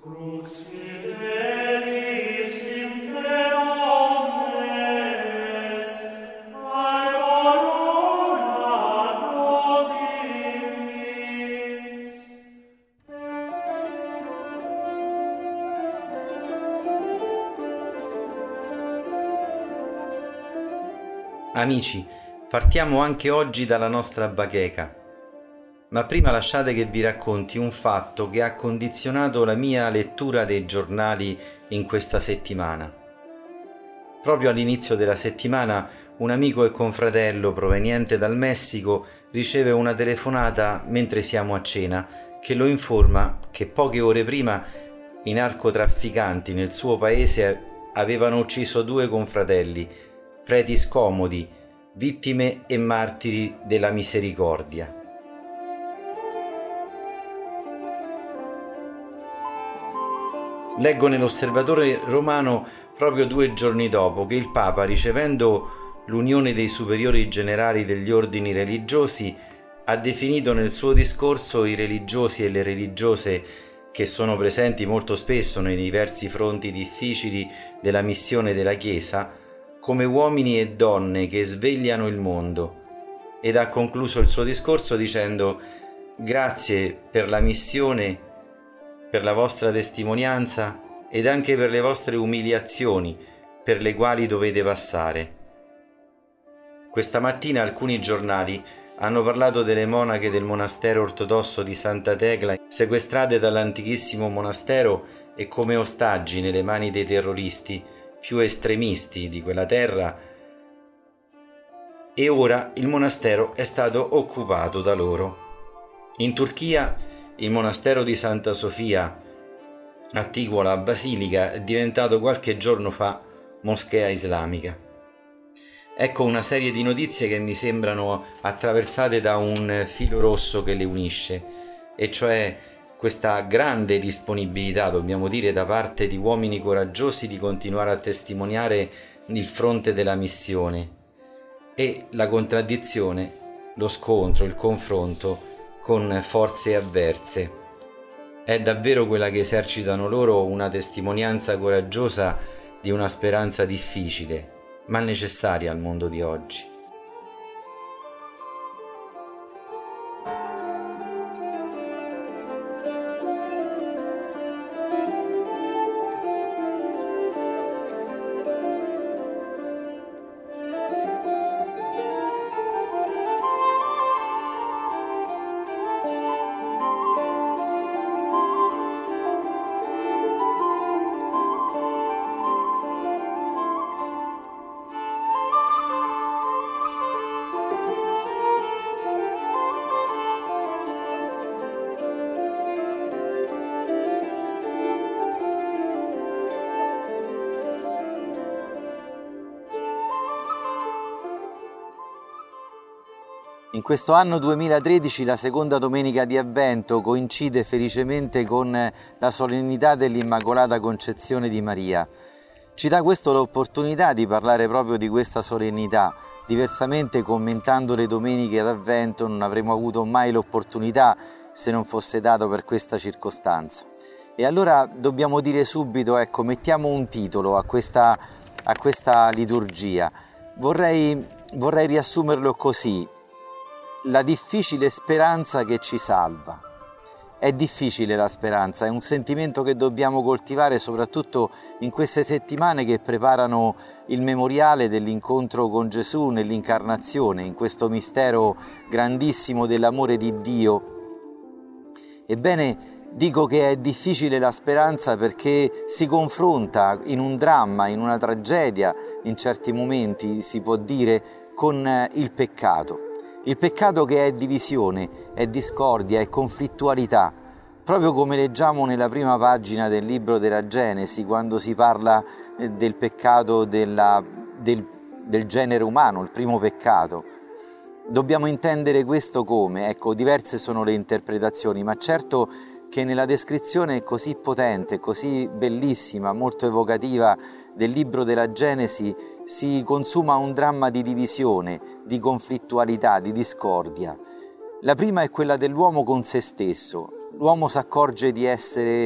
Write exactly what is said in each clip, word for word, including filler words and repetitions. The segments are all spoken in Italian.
Crux fidelis inter omnes, aurora nobis. Amici, partiamo anche oggi dalla nostra bacheca. Ma prima lasciate che vi racconti un fatto che ha condizionato la mia lettura dei giornali in questa settimana. Proprio all'inizio della settimana un amico e confratello proveniente dal Messico riceve una telefonata mentre siamo a cena che lo informa che poche ore prima i narcotrafficanti nel suo paese avevano ucciso due confratelli, preti scomodi, vittime e martiri della misericordia. Leggo nell'Osservatore Romano proprio due giorni dopo che il Papa, ricevendo l'unione dei superiori generali degli ordini religiosi, ha definito nel suo discorso i religiosi e le religiose che sono presenti molto spesso nei diversi fronti difficili della missione della Chiesa come uomini e donne che svegliano il mondo, ed ha concluso il suo discorso dicendo: grazie per la missione, per la vostra testimonianza ed anche per le vostre umiliazioni per le quali dovete passare. Questa mattina alcuni giornali hanno parlato delle monache del monastero ortodosso di Santa Tecla sequestrate dall'antichissimo monastero e come ostaggi nelle mani dei terroristi più estremisti di quella terra, e ora il monastero è stato occupato da loro. In Turchia il monastero di Santa Sofia, attiguo alla basilica, è diventato qualche giorno fa moschea islamica. Ecco una serie di notizie che mi sembrano attraversate da un filo rosso che le unisce, e cioè questa grande disponibilità, dobbiamo dire, da parte di uomini coraggiosi di continuare a testimoniare il fronte della missione, e la contraddizione, lo scontro, il confronto con forze avverse. È davvero quella che esercitano loro una testimonianza coraggiosa di una speranza difficile, ma necessaria al mondo di oggi. In questo anno duemilatredici la seconda domenica di Avvento coincide felicemente con la solennità dell'Immacolata Concezione di Maria. Ci dà questo l'opportunità di parlare proprio di questa solennità. Diversamente, commentando le domeniche d'Avvento, non avremmo avuto mai l'opportunità se non fosse dato per questa circostanza. E allora dobbiamo dire subito, ecco, mettiamo un titolo a questa, a questa liturgia. Vorrei, vorrei riassumerlo così: la difficile speranza che ci salva. È difficile la speranza, è un sentimento che dobbiamo coltivare soprattutto in queste settimane che preparano il memoriale dell'incontro con Gesù nell'incarnazione, in questo mistero grandissimo dell'amore di Dio. Ebbene, dico che è difficile la speranza perché si confronta in un dramma, in una tragedia, in certi momenti si può dire, con il peccato. Il peccato che è divisione, è discordia, è conflittualità, proprio come leggiamo nella prima pagina del libro della Genesi, quando si parla del peccato della, del, del genere umano, il primo peccato. Dobbiamo intendere questo come, ecco, diverse sono le interpretazioni, ma certo che nella descrizione così potente, così bellissima, molto evocativa del libro della Genesi si consuma un dramma di divisione, di conflittualità, di discordia. La prima è quella dell'uomo con se stesso. L'uomo si accorge di essere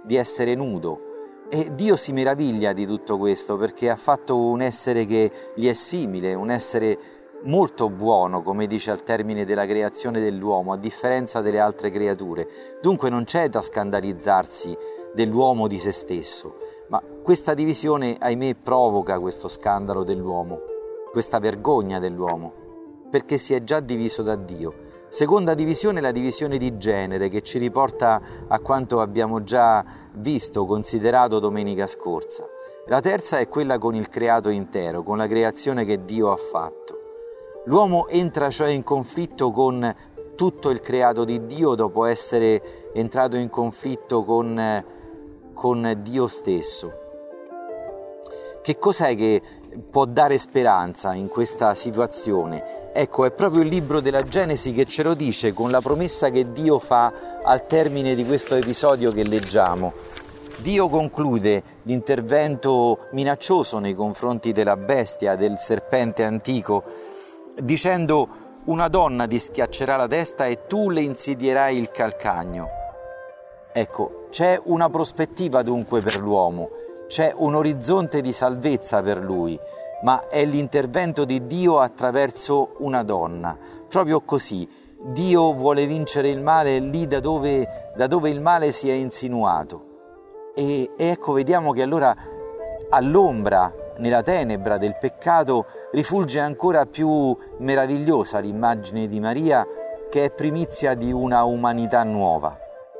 di essere nudo. E Dio si meraviglia di tutto questo perché ha fatto un essere che gli è simile, un essere molto buono, come dice al termine della creazione dell'uomo, a differenza delle altre creature. Dunque non c'è da scandalizzarsi dell'uomo di se stesso, ma questa divisione, ahimè, provoca questo scandalo dell'uomo, questa vergogna dell'uomo, perché si è già diviso da Dio. Seconda divisione, la divisione di genere, che ci riporta a quanto abbiamo già visto, considerato domenica scorsa. La terza è quella con il creato intero, con la creazione che Dio ha fatto. L'uomo entra cioè in conflitto con tutto il creato di Dio dopo essere entrato in conflitto con, con Dio stesso. Che cos'è che può dare speranza in questa situazione? Ecco, è proprio il libro della Genesi che ce lo dice con la promessa che Dio fa al termine di questo episodio che leggiamo. Dio conclude l'intervento minaccioso nei confronti della bestia, del serpente antico, dicendo: una donna ti schiaccerà la testa e tu le insidierai il calcagno. Ecco, c'è una prospettiva dunque per l'uomo, c'è un orizzonte di salvezza per lui, ma è l'intervento di Dio attraverso una donna. Proprio così, Dio vuole vincere il male lì da dove, da dove il male si è insinuato. E, e ecco, vediamo che allora all'ombra, nella tenebra del peccato, rifulge ancora più meravigliosa l'immagine di Maria, che è primizia di una umanità nuova.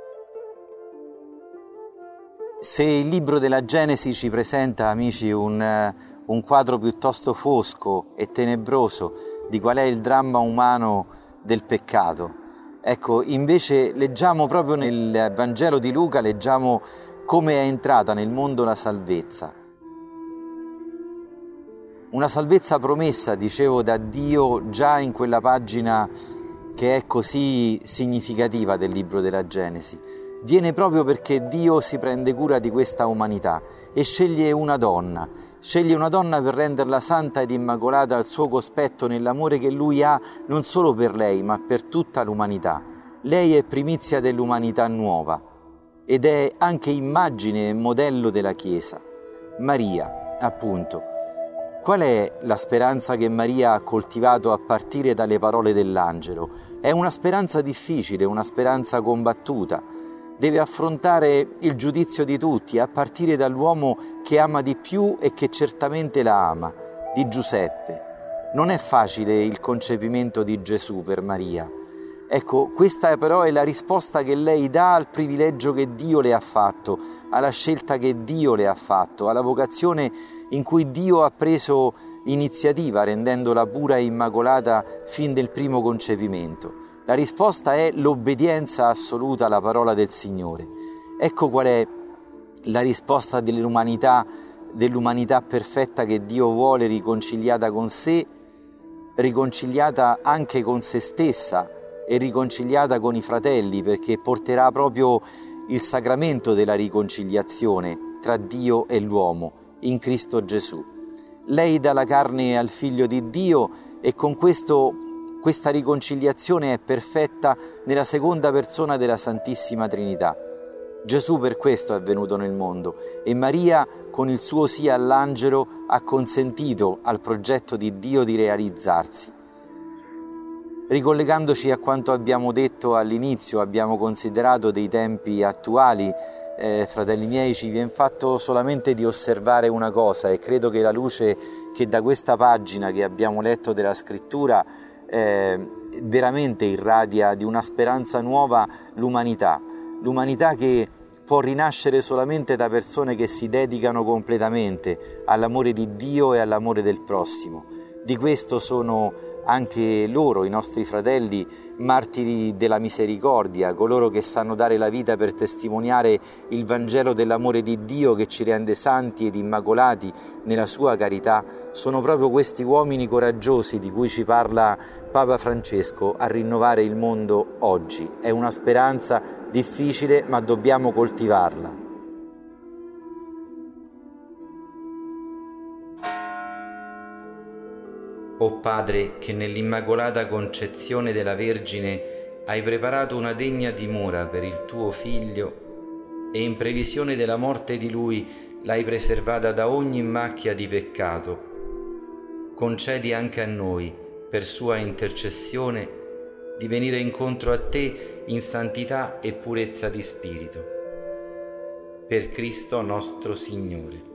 Se il libro della Genesi ci presenta, amici, un, un quadro piuttosto fosco e tenebroso di qual è il dramma umano del peccato, ecco, invece leggiamo proprio nel Vangelo di Luca, leggiamo come è entrata nel mondo la salvezza. Una salvezza promessa, dicevo, da Dio già in quella pagina che è così significativa del libro della Genesi. Viene proprio perché Dio si prende cura di questa umanità e sceglie una donna, sceglie una donna per renderla santa ed immacolata al suo cospetto nell'amore che Lui ha non solo per lei, ma per tutta l'umanità. Lei è primizia dell'umanità nuova ed è anche immagine e modello della Chiesa. Maria, appunto. Qual è la speranza che Maria ha coltivato a partire dalle parole dell'angelo? È una speranza difficile, una speranza combattuta. Deve affrontare il giudizio di tutti, a partire dall'uomo che ama di più e che certamente la ama, di Giuseppe. Non è facile il concepimento di Gesù per Maria. Ecco, questa però è la risposta che lei dà al privilegio che Dio le ha fatto, alla scelta che Dio le ha fatto, alla vocazione in cui Dio ha preso iniziativa, rendendola pura e immacolata fin del primo concepimento. La risposta è l'obbedienza assoluta alla parola del Signore. Ecco qual è la risposta dell'umanità, dell'umanità perfetta che Dio vuole, riconciliata con sé, riconciliata anche con se stessa e riconciliata con i fratelli, perché porterà proprio il sacramento della riconciliazione tra Dio e l'uomo in Cristo Gesù. Lei dà la carne al Figlio di Dio e con questo Questa riconciliazione è perfetta nella seconda persona della Santissima Trinità. Gesù per questo è venuto nel mondo e Maria, con il suo sì all'angelo, ha consentito al progetto di Dio di realizzarsi. Ricollegandoci a quanto abbiamo detto all'inizio, abbiamo considerato dei tempi attuali, eh, fratelli miei, ci viene fatto solamente di osservare una cosa e credo che la luce che da questa pagina che abbiamo letto della Scrittura Eh, veramente irradia di una speranza nuova l'umanità, l'umanità che può rinascere solamente da persone che si dedicano completamente all'amore di Dio e all'amore del prossimo. Di questo sono anche loro, i nostri fratelli, martiri della misericordia, coloro che sanno dare la vita per testimoniare il Vangelo dell'amore di Dio che ci rende santi ed immacolati nella sua carità. Sono proprio questi uomini coraggiosi di cui ci parla Papa Francesco a rinnovare il mondo oggi. È una speranza difficile, ma dobbiamo coltivarla. O Padre, che nell'Immacolata Concezione della Vergine hai preparato una degna dimora per il tuo Figlio, e in previsione della morte di Lui l'hai preservata da ogni macchia di peccato, concedi anche a noi, per sua intercessione, di venire incontro a Te in santità e purezza di spirito. Per Cristo nostro Signore.